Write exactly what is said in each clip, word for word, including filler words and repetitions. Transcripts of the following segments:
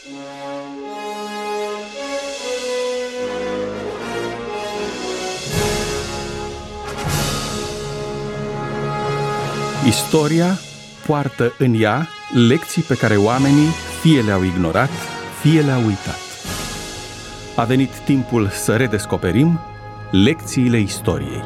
Istoria poartă în ea lecții pe care oamenii fie le-au ignorat, fie le-au uitat. A venit timpul să redescoperim lecțiile istoriei.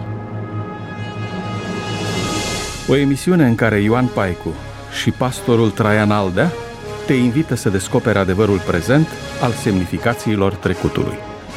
O emisiune în care Ioan Paicu și pastorul Traian Aldea te invită să descoperi adevărul prezent al semnificațiilor trecutului.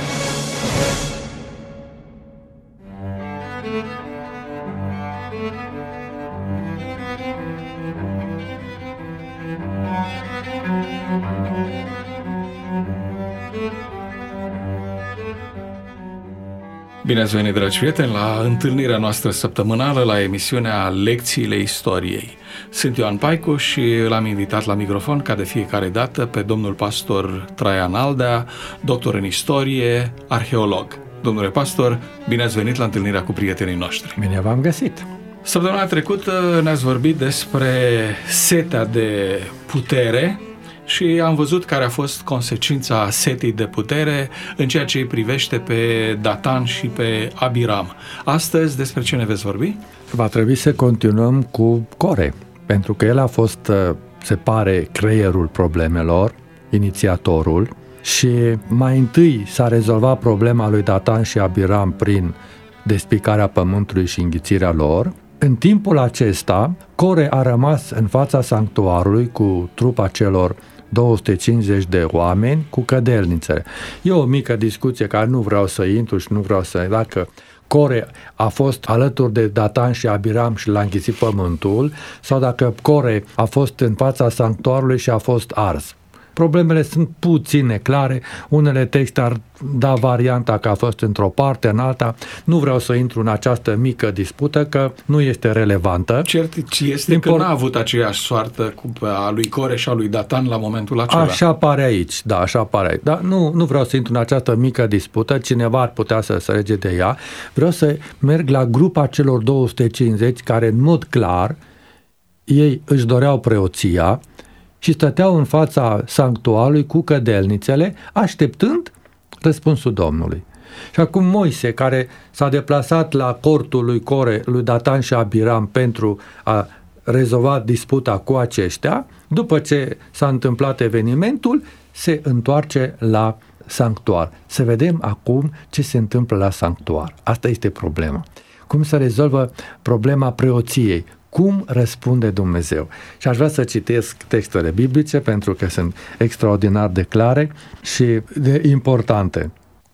Bine ați venit, dragi prieteni, la întâlnirea noastră săptămânală, la emisiunea Lecțiile Istoriei. Sunt Ioan Paicu și l-am invitat la microfon, ca de fiecare dată, pe domnul pastor Traian Aldea, doctor în istorie, arheolog. Domnule pastor, bine ați venit la întâlnirea cu prietenii noștri. Bine v-am găsit! Săptămâna trecută ne-ați vorbit despre setea de putere și am văzut care a fost consecința setei de putere în ceea ce îi privește pe Datan și pe Abiram. Astăzi, despre ce ne veți vorbi? Va trebui să continuăm cu Core, pentru că el a fost, se pare, creierul problemelor, inițiatorul, și mai întâi s-a rezolvat problema lui Datan și Abiram prin despicarea pământului și înghițirea lor. În timpul acesta, Core a rămas în fața sanctuarului cu trupa celor două sute cincizeci de oameni cu cădelnițele. E o mică discuție care nu vreau să intru și nu vreau să... Dacă Core a fost alături de Datan și Abiram și l-a înghițit pământul, sau dacă Core a fost în fața sanctuarului și a fost ars. Problemele sunt puțin neclare, unele texte ar da varianta că a fost într-o parte, în alta. Nu vreau să intru în această mică dispută, că nu este relevantă. Cert este Import... că n-a avut aceeași soartă cu a lui Core și a lui Datan la momentul acela. Așa pare aici, da, așa pare aici. Dar nu, nu vreau să intru în această mică dispută, cineva ar putea să se lege de ea. Vreau să merg la grupa celor două sute cincizeci, care în mod clar ei își doreau preoția și stăteau în fața sanctuarului cu cădelnițele, așteptând răspunsul Domnului. Și acum Moise, care s-a deplasat la cortul lui Core, lui Datan și Abiram pentru a rezolva disputa cu aceștia, după ce s-a întâmplat evenimentul, se întoarce la sanctuar. Să vedem acum ce se întâmplă la sanctuar. Asta este problema. Cum se rezolvă problema preoției? Cum răspunde Dumnezeu? Și aș vrea să citesc textele biblice pentru că sunt extraordinar de clare și de importante.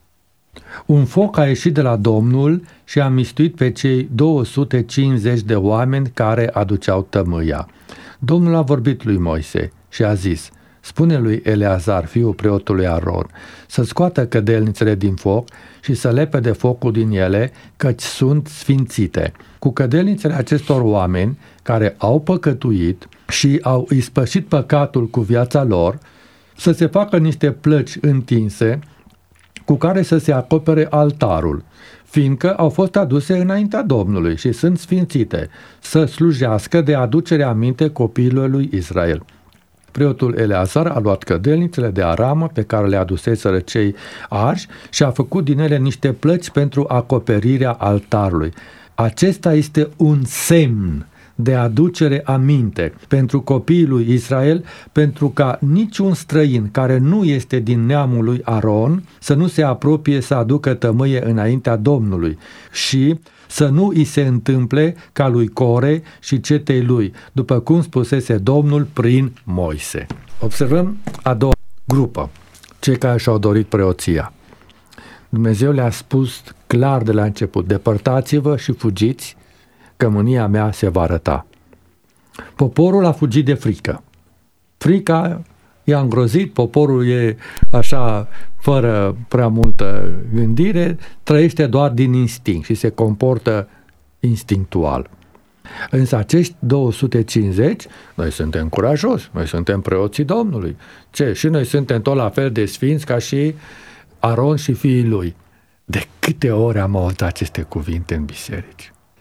Un foc a ieșit de la Domnul și a mistuit pe cei două sute cincizeci de oameni care aduceau tămâia. Domnul a vorbit lui Moise și a zis: spune lui Eleazar, fiul preotului Aron, să scoată cădelnițele din foc și să lepede focul din ele, căci sunt sfințite. Cu cădelnițele acestor oameni care au păcătuit și au ispășit păcatul cu viața lor, să se facă niște plăci întinse cu care să se acopere altarul, fiindcă au fost aduse înaintea Domnului și sunt sfințite, să slujească de aducere aminte copiilor lui Israel. Preotul Eleazar a luat cădelnițele de aramă pe care le aduseseră cei arși și a făcut din ele niște plăci pentru acoperirea altarului. Acesta este un semn de aducere aminte pentru copiii lui Israel, pentru ca niciun străin care nu este din neamul lui Aron să nu se apropie să aducă tămâie înaintea Domnului și să nu îi se întâmple ca lui Core și cetei lui, după cum spusese Domnul prin Moise. Observăm a doua grupă, cei care și-au dorit preoția. Dumnezeu le-a spus clar de la început: depărtați-vă și fugiți, că mânia mea se va arăta. Poporul a fugit de frică. Frica i-a îngrozit, poporul e așa, fără prea multă gândire, trăiește doar din instinct și se comportă instinctual. Însă acești două sute cincizeci, noi suntem curajoși, noi suntem preoții Domnului. Ce? Și noi suntem tot la fel de sfinți ca și Aron și fiii lui. De câte ori am auzit aceste cuvinte în biserici?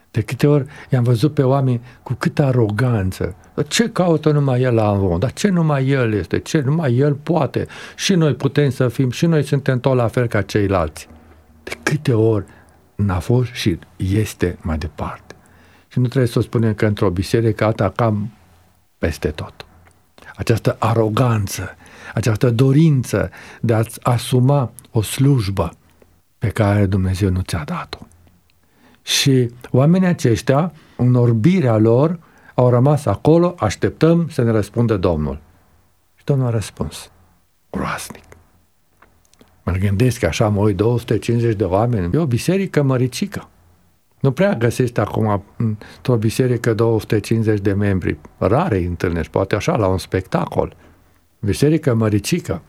De câte ori i-am văzut pe oameni cu câtă aroganță. Ce caută numai el la Amvon? Dar ce numai el este? Ce numai el poate? Și noi putem să fim, și noi suntem tot la fel ca ceilalți. De câte ori n-a fost și este mai departe. Și nu trebuie să o spunem că într-o biserică asta cam peste tot. Această aroganță, această dorință de a-ți asuma o slujbă pe care Dumnezeu nu ți-a dat-o. Și oamenii aceștia, în orbirea lor, au rămas acolo, așteptăm să ne răspundă Domnul. Și Domnul a răspuns. Groaznic. Mă gândesc că așa, mă uit, două sute cincizeci de oameni, e o biserică măricică. Nu prea găsești acum într-o biserică două sute cincizeci de membri. Rare îi întâlnești, poate așa, la un spectacol. Biserică măricică.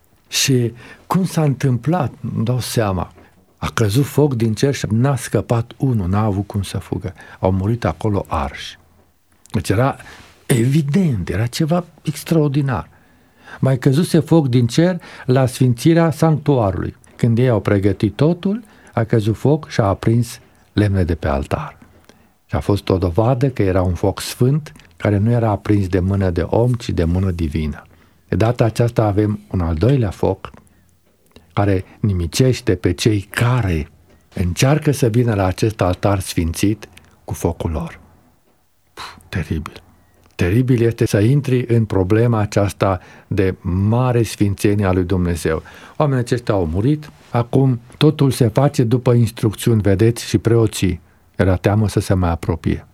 Și cum s-a întâmplat, îmi dau seama, a căzut foc din cer și n-a scăpat unul, n-a avut cum să fugă. Au murit acolo arși. Deci era evident, era ceva extraordinar. Mai căzuse foc din cer la sfințirea sanctuarului. Când ei au pregătit totul, a căzut foc și a aprins lemne de pe altar. Și a fost o dovadă că era un foc sfânt care nu era aprins de mână de om, ci de mână divină. De data aceasta avem un al doilea foc care nimicește pe cei care încearcă să vină la acest altar sfințit cu focul lor. Puh, teribil. Teribil este să intri în problema aceasta de mare sfințenie a lui Dumnezeu. Oamenii aceștia au murit, acum totul se face după instrucțiuni, vedeți, și preoții era teamă să se mai apropie.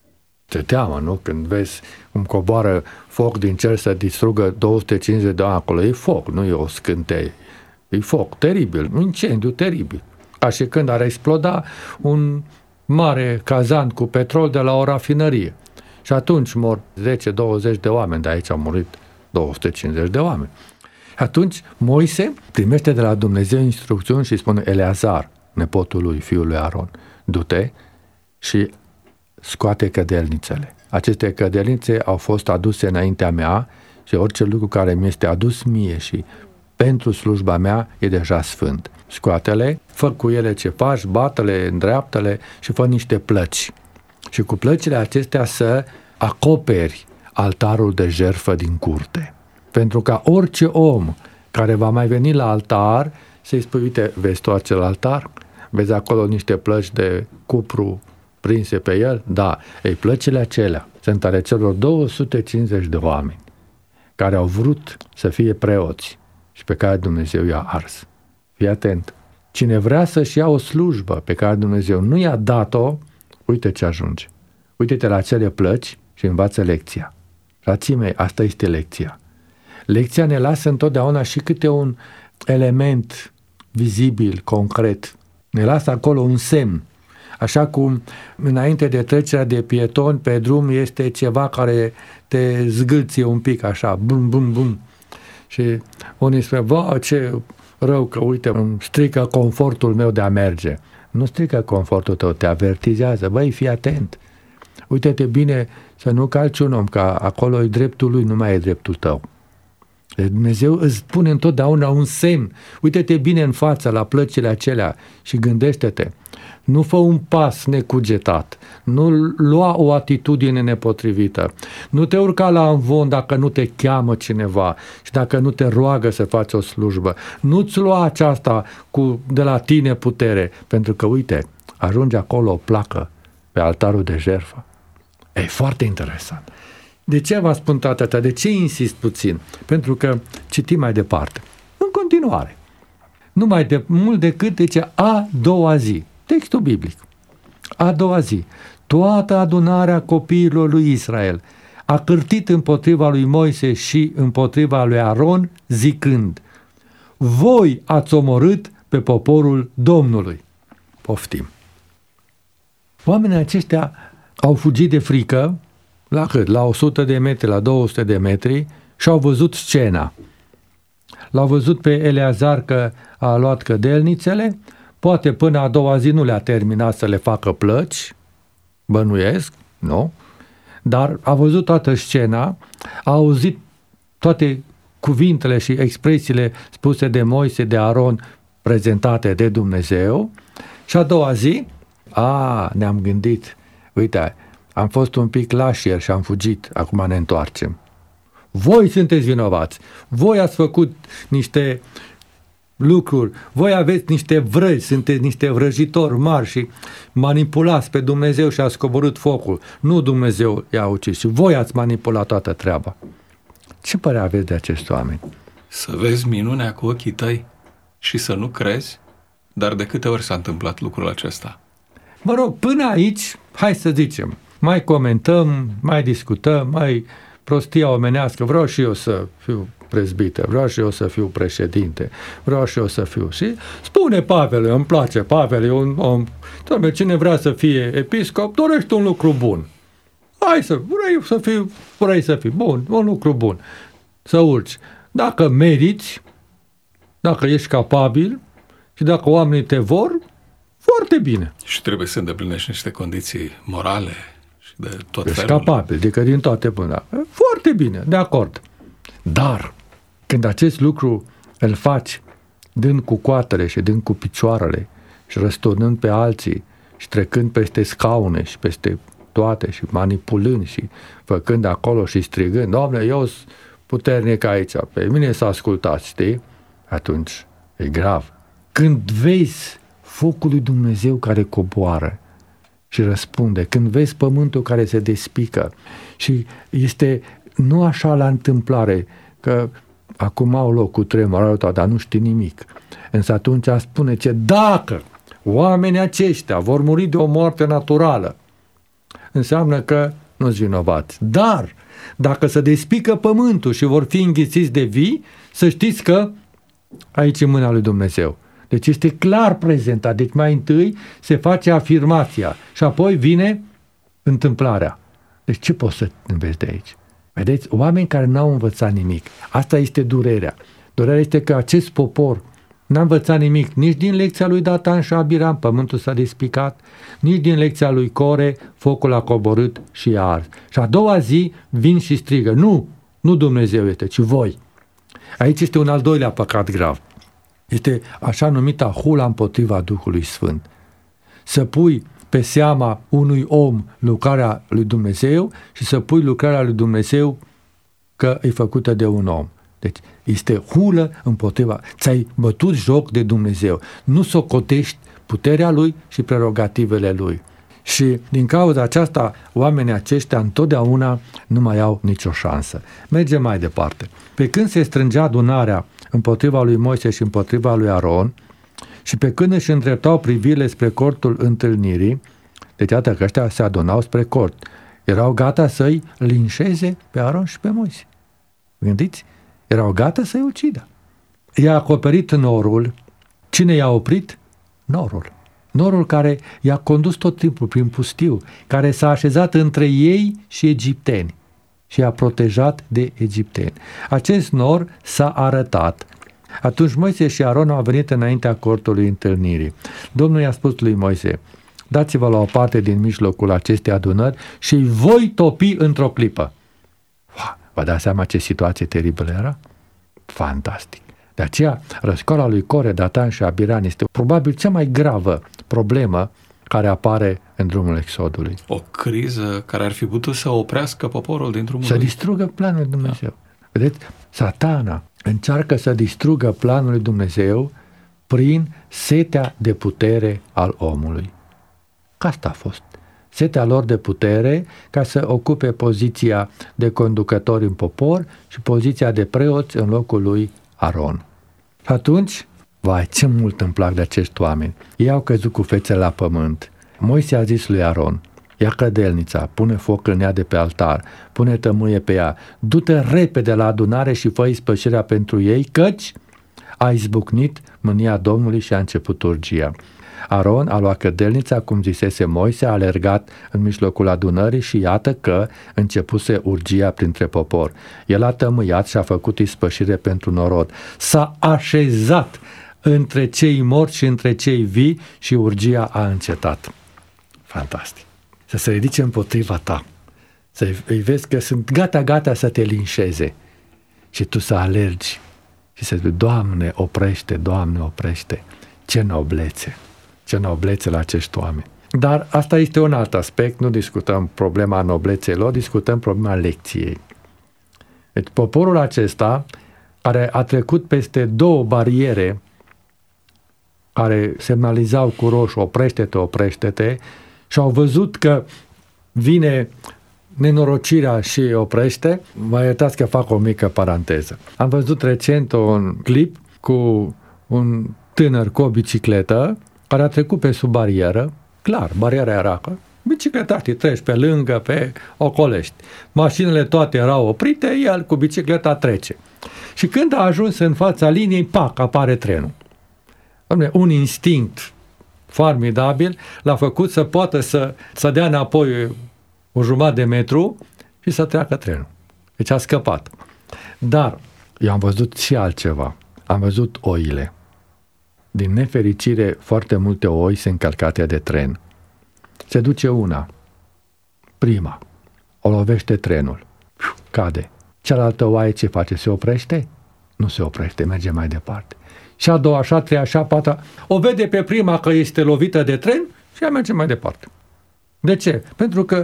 Te teamă, nu? Când vezi cum coboară foc din cer să distrugă două sute cincizeci de ani acolo, e foc, nu e o scânteie. E foc teribil, un incendiu teribil. Ca și când ar exploda un mare cazan cu petrol de la o rafinărie. Și atunci mor zece douăzeci de oameni, de aici au murit două sute cincizeci de oameni. Atunci Moise primește de la Dumnezeu instrucțiuni și spune: Eleazar, nepotul lui, fiul lui Aron, du-te și scoate cădelnițele. Aceste cădelnițe au fost aduse înaintea mea și orice lucru care mi este adus mie și pentru slujba mea e deja sfânt. Scoate-le, fă cu ele ce faci, bată-le, îndreaptă-le și fă niște plăci. Și cu plăcile acestea să acoperi altarul de jertfă din curte. Pentru ca orice om care va mai veni la altar să-i spui: uite, vezi tu acel altar? Vezi acolo niște plăci de cupru prinse pe el? Da. Ei, plăcile acelea sunt ale celor două sute cincizeci de oameni care au vrut să fie preoți și pe care Dumnezeu i-a ars. Fii atent. Cine vrea să-și ia o slujbă pe care Dumnezeu nu i-a dat-o, uite ce ajunge. Uite-te la acele plăci și învață lecția. Frații mei, asta este lecția. Lecția ne lasă întotdeauna și câte un element vizibil, concret. Ne lasă acolo un semn. Așa cum înainte de trecerea de pietoni pe drum este ceva care te zgâlție un pic așa, bum, bum, bum. Și unii spune: bă, ce rău că, uite, îmi strică confortul meu de a merge. Nu strică confortul tău, te avertizează. Băi, fii atent. Uite-te bine să nu calci un om, că acolo e dreptul lui, nu mai e dreptul tău. Dumnezeu îți pune întotdeauna un semn. Uite-te bine în față la plăcile acelea și gândește-te. Nu fă un pas necugetat, nu lua o atitudine nepotrivită, nu te urca la amvon dacă nu te cheamă cineva și dacă nu te roagă să faci o slujbă. Nu-ți lua aceasta cu, de la tine putere, pentru că, uite, ajunge acolo o placă pe altarul de jertfă. E foarte interesant. De ce vă spun toate atâtea? De ce insist puțin? Pentru că citim mai departe. În continuare. Nu mai de mult decât, zice, a doua zi. Textul biblic. A doua zi. Toată adunarea copiilor lui Israel a cârtit împotriva lui Moise și împotriva lui Aron, zicând: voi ați omorât pe poporul Domnului. Poftim. Oamenii aceștia au fugit de frică, la cât? La o sută de metri, la două sute de metri, și au văzut scena. L-au văzut pe Eleazar că a luat cădelnițele, poate până a doua zi nu le-a terminat să le facă plăci, bănuiesc, nu? Dar a văzut toată scena, a auzit toate cuvintele și expresiile spuse de Moise, de Aron, prezentate de Dumnezeu, și a doua zi, a, ne-am gândit, uite, am fost un pic lași ieri și am fugit, acum ne întoarcem. Voi sunteți vinovați, voi ați făcut niște lucruri, voi aveți niște vrăji, sunteți niște vrăjitori mari și manipulați pe Dumnezeu și ați coborât focul. Nu Dumnezeu i-a ucis și voi ați manipulat toată treaba. Ce părere aveți de acești oameni? Să vezi minunea cu ochii tăi și să nu crezi, dar de câte ori s-a întâmplat lucrul acesta? Mă rog, până aici, hai să zicem, mai comentăm, mai discutăm, mai prostia omenească, vreau și eu să fiu prezbiter, vreau și eu să fiu președinte, vreau și eu să fiu. Și spune Pavel, îmi place, Pavel e un om, doamne, cine vrea să fie episcop, dorește un lucru bun. Hai să, vrei să fii, vrei să fii bun, un lucru bun. Să urci. Dacă meriți, dacă ești capabil și dacă oamenii te vor, foarte bine. Și trebuie să îndeplinești niște condiții morale și de tot ești felul. capabil, adică din toate până. Foarte bine, de acord. Dar când acest lucru îl faci dând cu coatele și dând cu picioarele și răsturnând pe alții și trecând peste scaune și peste toate și manipulând și făcând acolo și strigând, Doamne, eu sunt puternic aici, pe mine să ascultați, știi? Atunci e grav. Când vezi focul lui Dumnezeu care coboară și răspunde, când vezi pământul care se despică și este nu așa la întâmplare, că acum au loc cu tremur, dar nu știi nimic. Însă atunci spune ce dacă oamenii aceștia vor muri de o moarte naturală, înseamnă că nu-s vinovați. Dar dacă se despică pământul și vor fi înghițiți de vii, să știți că aici e mâna lui Dumnezeu. Deci este clar prezentat. Deci mai întâi se face afirmația și apoi vine întâmplarea. Deci ce poți să înveți de aici? Vedeți? Oameni care n-au învățat nimic. Asta este durerea. Durerea este că acest popor n-a învățat nimic nici din lecția lui Datan și Abiram, pământul s-a despicat, nici din lecția lui Core, focul a coborât și i-a ars. Și a doua zi vin și strigă, nu, nu Dumnezeu este, ci voi. Aici este un al doilea păcat grav. Este așa numita hula împotriva Duhului Sfânt. Să pui pe seama unui om lucrarea lui Dumnezeu și să pui lucrarea lui Dumnezeu că e făcută de un om. Deci este hulă împotriva. Ți-ai bătut joc de Dumnezeu. Nu socotești puterea lui și prerogativele lui. Și din cauza aceasta, oamenii aceștia întotdeauna nu mai au nicio șansă. Mergem mai departe. Pe când se strângea adunarea împotriva lui Moise și împotriva lui Aron, și pe când își îndreptau privirile spre cortul întâlnirii, deci iată că ăștia se adunau spre cort, erau gata să-i linșeze pe Aron și pe Moise. Gândiți? Erau gata să-i ucidă. I-a acoperit norul. Cine i-a oprit? Norul. Norul care i-a condus tot timpul prin pustiu, care s-a așezat între ei și egipteni și i-a protejat de egipteni. Acest nor s-a arătat. Atunci Moise și Aron au venit înaintea cortului întâlnirii. Domnul i-a spus lui Moise, dați-vă la o parte din mijlocul acestei adunări și îi voi topi într-o clipă. Vă dați seama ce situație teribilă era? Fantastic. De aceea, răscoala lui Core, Datan și Abiram este probabil cea mai gravă problemă care apare în drumul Exodului. O criză care ar fi putut să oprească poporul din drumul Să lui. distrugă planul lui Dumnezeu. Da. Vedeți? Satana încearcă să distrugă planul lui Dumnezeu prin setea de putere al omului. Că asta a fost. Setea lor de putere ca să ocupe poziția de conducători în popor și poziția de preoți în locul lui Aron. Atunci, vai, ce mult îmi plac de acești oameni. Ei au căzut cu fețele la pământ. Moise a zis lui Aron, ia cădelnița, pune foc în ea de pe altar, pune tămâie pe ea, du-te repede la adunare și fă ispășirea pentru ei, căci a izbucnit mânia Domnului și a început urgia. Aron a luat cădelnița, cum zisese Moise, a alergat în mijlocul adunării și iată că începuse urgia printre popor. El a tămâiat și a făcut ispășire pentru norod. S-a așezat între cei morți și între cei vii și urgia a încetat. Fantastic! Să se ridice împotriva ta, să îi vezi că sunt gata-gata să te linșeze și tu să alergi și să zici, Doamne, oprește, Doamne, oprește. Ce noblețe! Ce noblețe la acești oameni. Dar asta este un alt aspect, nu discutăm problema nobleței lor, discutăm problema lecției. Deci poporul acesta, care a trecut peste două bariere care semnalizau cu roșu, oprește-te, oprește-te, și au văzut că vine nenorocirea și oprește. Mă iertați că fac o mică paranteză. Am văzut recent un clip cu un tânăr cu o bicicletă care a trecut pe sub barieră. Clar, bariera era că bicicletaștii treci pe lângă, pe ocolești. Mașinile toate erau oprite, el cu bicicleta trece. Și când a ajuns în fața liniei, pac, apare trenul. Un instinct formidabil l-a făcut să poată să, să dea înapoi o jumătate de metru și să treacă trenul. Deci a scăpat. Dar eu am văzut și altceva. Am văzut oile. Din nefericire, foarte multe oi sunt încălcate de tren. Se duce una, prima, o lovește trenul, cade. Cealaltă oaie ce face? Se oprește? Nu se oprește, merge mai departe. Și a doua, așa, a treia, așa, a patra, o vede pe prima că este lovită de tren și ea merge mai departe. De ce? Pentru că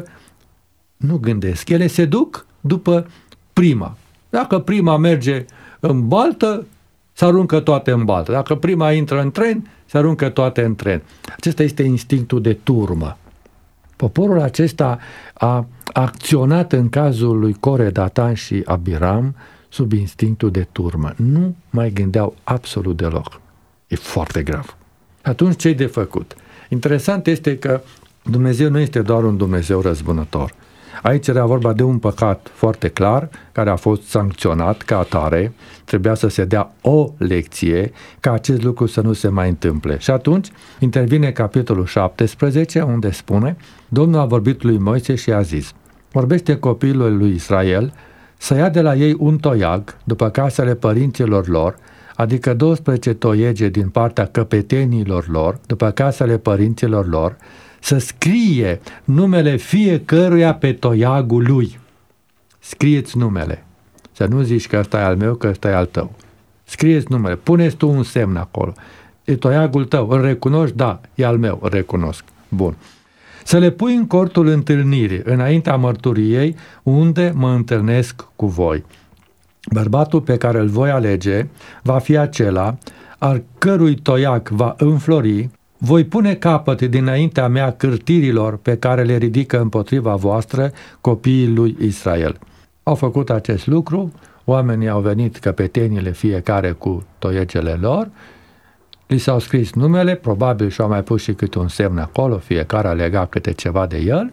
nu gândesc. Ele se duc după prima. Dacă prima merge în baltă, se aruncă toate în baltă. Dacă prima intră în tren, se aruncă toate în tren. Acesta este instinctul de turmă. Poporul acesta a acționat în cazul lui Core, Datan și Abiram sub instinctul de turmă. Nu mai gândeau absolut deloc. E foarte grav. Atunci ce-i de făcut? Interesant este că Dumnezeu nu este doar un Dumnezeu răzbunător. Aici era vorba de un păcat foarte clar, care a fost sancționat ca atare, trebuia să se dea o lecție ca acest lucru să nu se mai întâmple. Și atunci intervine capitolul șaptesprezece, unde spune: Domnul a vorbit lui Moise și a zis: vorbește copiilor lui Israel să ia de la ei un toiag după casele părinților lor, adică douăsprezece toiege din partea căpetenilor lor, după casele părinților lor, să scrie numele fiecăruia pe toiagul lui. Scrieți numele. Să nu zici că ăsta e al meu, că ăsta e al tău. Scrieți numele. Puneți tu un semn acolo. E toiagul tău. Îl recunoști? Da, e al meu. Îl recunosc. Bun. Să le pui în cortul întâlnirii, înaintea mărturiei, unde mă întâlnesc cu voi. Bărbatul pe care îl voi alege va fi acela al cărui toiag va înflori. Voi pune capăt dinaintea mea cârtirilor pe care le ridică împotriva voastră copiii lui Israel. Au făcut acest lucru, oamenii au venit căpetenile fiecare cu toiegele lor, li s-au scris numele, probabil și-au mai pus și câte un semn acolo, fiecare a legat câte ceva de el,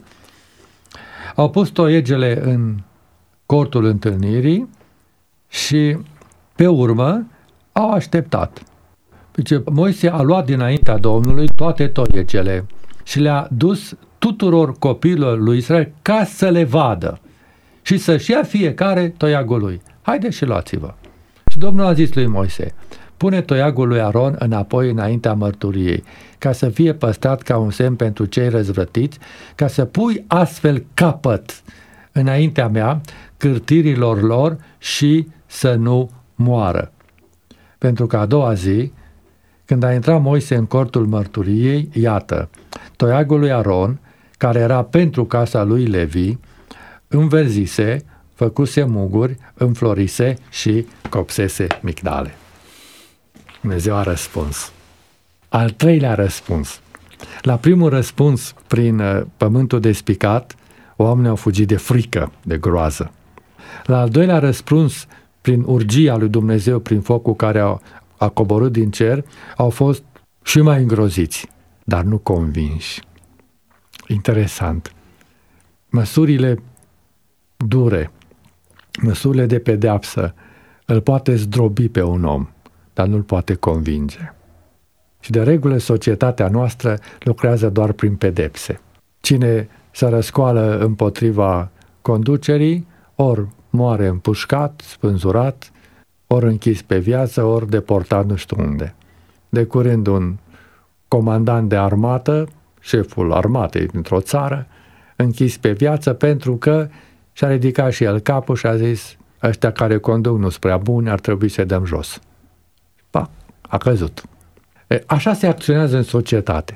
au pus toiegele în cortul întâlnirii și pe urmă au așteptat. Deci Moise a luat dinaintea Domnului toate toiegele și le-a dus tuturor copiilor lui Israel ca să le vadă și să-și ia fiecare toiagul lui. Haideți și luați-vă. Și Domnul a zis lui Moise: pune toiagul lui Aron înapoi înaintea mărturiei, ca să fie păstrat ca un semn pentru cei răzvrătiți, ca să pui astfel capăt înaintea mea cârtirilor lor și să nu moară. Pentru că a doua zi, când a intrat Moise în cortul mărturiei, iată, toiagul lui Aron, care era pentru casa lui Levi, înverzise, făcuse muguri, înflorise și copsese migdale. Dumnezeu a răspuns. Al treilea răspuns. La primul răspuns, prin pământul despicat, oamenii au fugit de frică, de groază. La al doilea răspuns, prin urgia lui Dumnezeu, prin focul care a, a coborât din cer, au fost și mai îngroziți, dar nu convinși. Interesant. Măsurile dure, măsurile de pedeapsă, îl poate zdrobi pe un om, dar nu îl poate convinge. Și de regulă societatea noastră lucrează doar prin pedepse. Cine se răscoală împotriva conducerii, ori moare împușcat, spânzurat, ori închis pe viață, ori deportat nu știu unde. De curând un comandant de armată, șeful armatei dintr-o țară, închis pe viață pentru că și-a ridicat și el capul și a zis: ăștia care conduc nu-s prea buni, ar trebui să dăm jos. Pa, a căzut. E, așa se acționează în societate.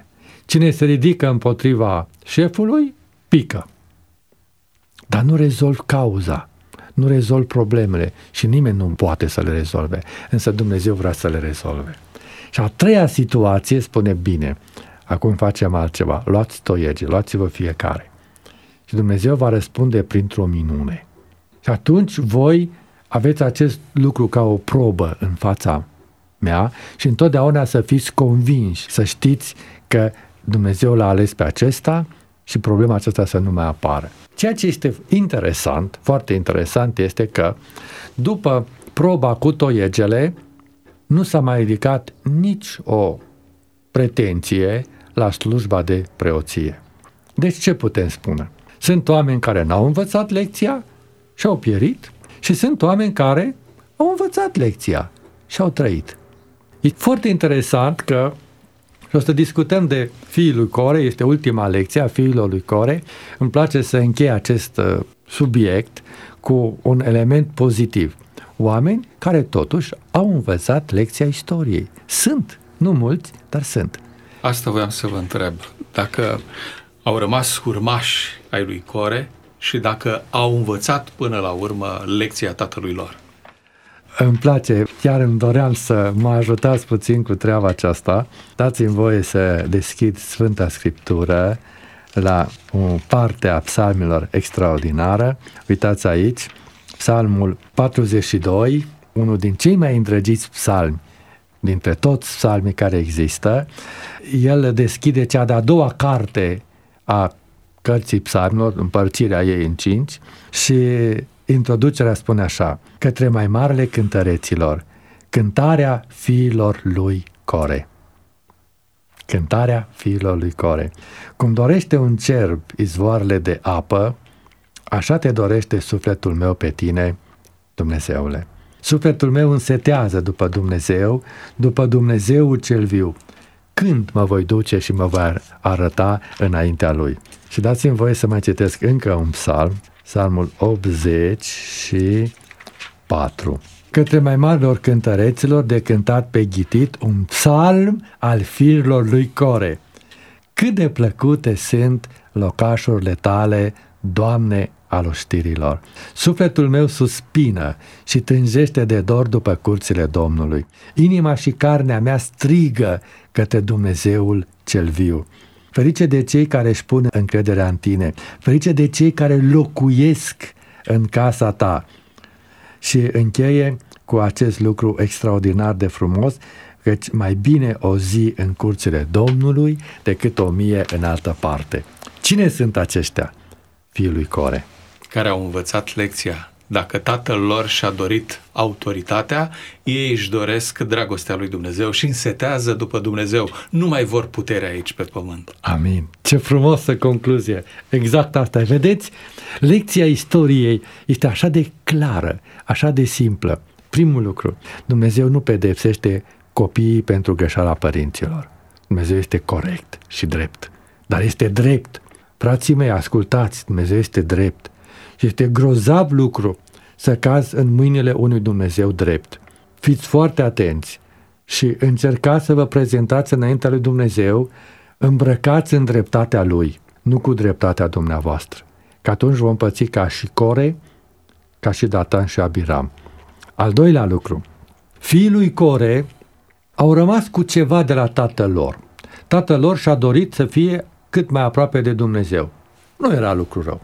Cine se ridică împotriva șefului, pică. Dar nu rezolv cauza, nu rezolv problemele și nimeni nu poate să le rezolve, însă Dumnezeu vrea să le rezolve. Și a treia situație spune, bine, acum facem altceva, luați toiege, luați-vă fiecare. Și Dumnezeu va răspunde printr-o minune. Și atunci voi aveți acest lucru ca o probă în fața mea și întotdeauna să fiți convinși, să știți că Dumnezeu l-a ales pe acesta și problema aceasta să nu mai apară. Ceea ce este interesant, foarte interesant, este că după proba cu toiegele nu s-a mai ridicat nici o pretenție la slujba de preoție. Deci ce putem spune? Sunt oameni care n-au învățat lecția și au pierit și sunt oameni care au învățat lecția și au trăit. E foarte interesant că și o să discutăm de fiii lui Core, este ultima lecție a fiilor lui Core. Îmi place să închei acest uh, subiect cu un element pozitiv. Oameni care totuși au învățat lecția istoriei. Sunt, nu mulți, dar sunt. Asta voiam să vă întreb. Dacă au rămas urmași ai lui Core și dacă au învățat până la urmă lecția tatălui lor. Îmi place, chiar îmi doream să mă ajutați puțin cu treaba aceasta. Dați-mi voie să deschid Sfânta Scriptură la o parte a psalmilor extraordinară. Uitați aici, psalmul patruzeci și doi, unul din cei mai îndrăgiți psalmi dintre toți psalmii care există. El deschide cea de-a doua carte a cărții psalmilor, împărțirea ei în cinci, și introducerea spune așa: către mai marele cântăreților, cântarea fiilor lui Core. Cântarea fiilor lui Core. Cum dorește un cerb izvoarele de apă, așa te dorește sufletul meu pe tine, Dumnezeule. Sufletul meu însetează după Dumnezeu, după Dumnezeul cel viu. Când mă voi duce și mă voi arăta înaintea Lui? Și dați-mi voie să mai citesc încă un psalm, psalmul optzeci și patru. Către mai marilor cântăreților de cântat pe ghitit, un psalm al fiilor lui Core. Cât de plăcute sunt locașurile tale, Doamne, al oștirilor. Sufletul meu suspină și tânjește de dor după curțile Domnului. Inima și carnea mea strigă către Dumnezeul cel viu. Ferice de cei care își pun încrederea în tine, ferice de cei care locuiesc în casa ta. Și încheie cu acest lucru extraordinar de frumos, căci mai bine o zi în curțile Domnului decât o mie în altă parte. Cine sunt aceștia? Fiii lui Core. Care au învățat lecția. Dacă tatăl lor și-a dorit autoritatea, ei își doresc dragostea lui Dumnezeu și însetează după Dumnezeu. Nu mai vor puterea aici pe pământ. Amin. Ce frumosă concluzie. Exact asta. Vedeți? Lecția istoriei este așa de clară, așa de simplă. Primul lucru, Dumnezeu nu pedepsește copiii pentru greșeala părinților. Dumnezeu este corect și drept. Dar este drept. Frații mei, ascultați, Dumnezeu este drept. Și este grozav lucru să cazi în mâinile unui Dumnezeu drept. Fiți foarte atenți și încercați să vă prezentați înaintea lui Dumnezeu îmbrăcați în dreptatea Lui, nu cu dreptatea dumneavoastră. Că atunci vom păți ca și Core, ca și Datan și Abiram. Al doilea lucru, fiii lui Core au rămas cu ceva de la tatăl lor. Tatăl lor și-a dorit să fie cât mai aproape de Dumnezeu. Nu era lucru rău.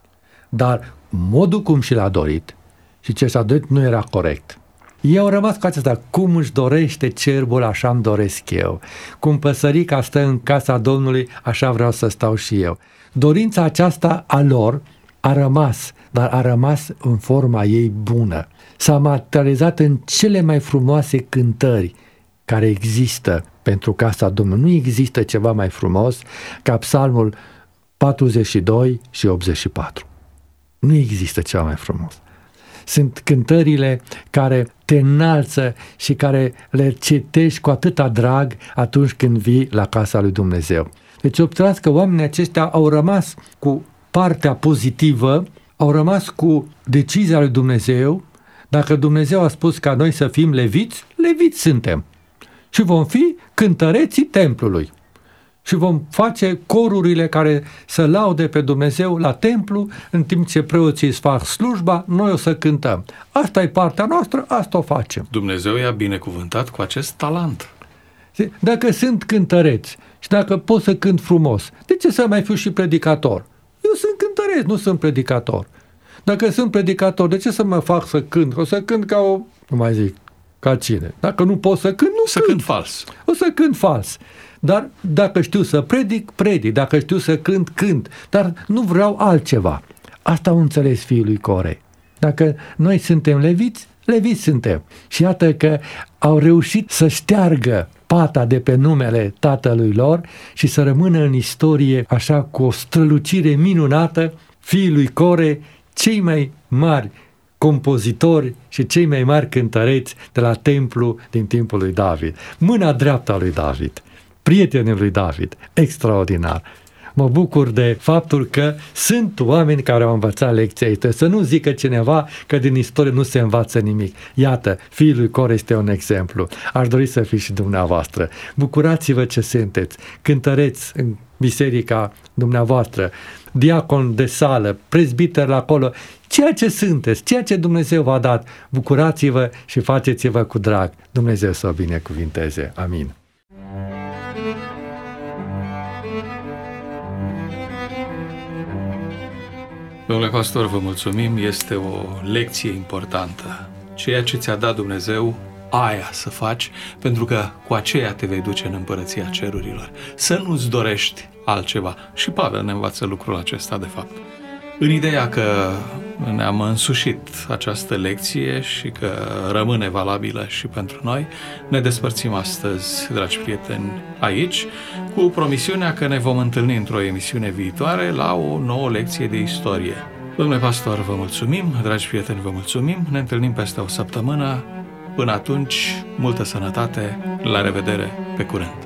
Dar modul cum și l-a dorit și ce s-a dorit nu era corect. Ei au rămas cu acesta. Cum își dorește cerbul, așa îmi doresc eu. Cum păsărica stă în casa Domnului, așa vreau să stau și eu. Dorința aceasta a lor a rămas, dar a rămas în forma ei bună. S-a materializat în cele mai frumoase cântări care există pentru casa Domnului. Nu există ceva mai frumos ca psalmul patruzeci și doi și optzeci și patru. Nu există ceva mai frumos. Sunt cântările care te înalță și care le citești cu atâta drag atunci când vii la casa lui Dumnezeu. Deci observați că oamenii aceștia au rămas cu partea pozitivă, au rămas cu decizia lui Dumnezeu. Dacă Dumnezeu a spus ca noi să fim leviți, leviți suntem. Și vom fi cântăreții templului. și vom face corurile care să laude pe Dumnezeu la templu, în timp ce preoții îți fac slujba, noi o să cântăm. Asta e partea noastră, asta o facem. Dumnezeu i-a binecuvântat cu acest talent. Dacă sunt cântăreți și dacă pot să cânt frumos, de ce să mai fiu și predicator? Eu sunt cântăreț, nu sunt predicator. Dacă sunt predicator, de ce să mă fac să cânt? O să cânt ca o, cum mai zic, ca cine? Dacă nu pot să cânt, nu Să cânt. cânt fals. O să cânt fals. Dar dacă știu să predic, predic. Dacă știu să cânt, cânt. Dar nu vreau altceva. Asta au înțeles fiul lui Core. Dacă noi suntem leviți, leviți suntem. Și iată că au reușit să șteargă pata de pe numele tatălui lor și să rămână în istorie așa cu o strălucire minunată fiii lui Core, cei mai mari compozitori și cei mai mari cântăreți de la templu din timpul lui David. Mâna dreaptă a lui David, prietenul lui David, extraordinar. Mă bucur de faptul că sunt oameni care au învățat lecția asta. Să nu zică cineva că din istorie nu se învață nimic. Iată, fiul lui Core este un exemplu. Aș dori să fiți și dumneavoastră. Bucurați-vă ce sunteți. Cântăreți în biserica dumneavoastră, diacon de sală, prezbiter acolo, ceea ce sunteți, ceea ce Dumnezeu v-a dat. Bucurați-vă și faceți-vă cu drag. Dumnezeu să o binecuvinteze. Amin. Domnule pastor, vă mulțumim, este o lecție importantă. Ceea ce ți-a dat Dumnezeu, aia să faci, pentru că cu aceea te vei duce în împărăția cerurilor. Să nu-ți dorești altceva. Și Pavel ne învață lucrul acesta, de fapt. În ideea că ne-am însușit această lecție și că rămâne valabilă și pentru noi, ne despărțim astăzi, dragi prieteni, aici, cu promisiunea că ne vom întâlni într-o emisiune viitoare la o nouă lecție de istorie. Domnule pastor, vă mulțumim, dragi prieteni, vă mulțumim, ne întâlnim peste o săptămână. Până atunci, multă sănătate, la revedere, pe curând!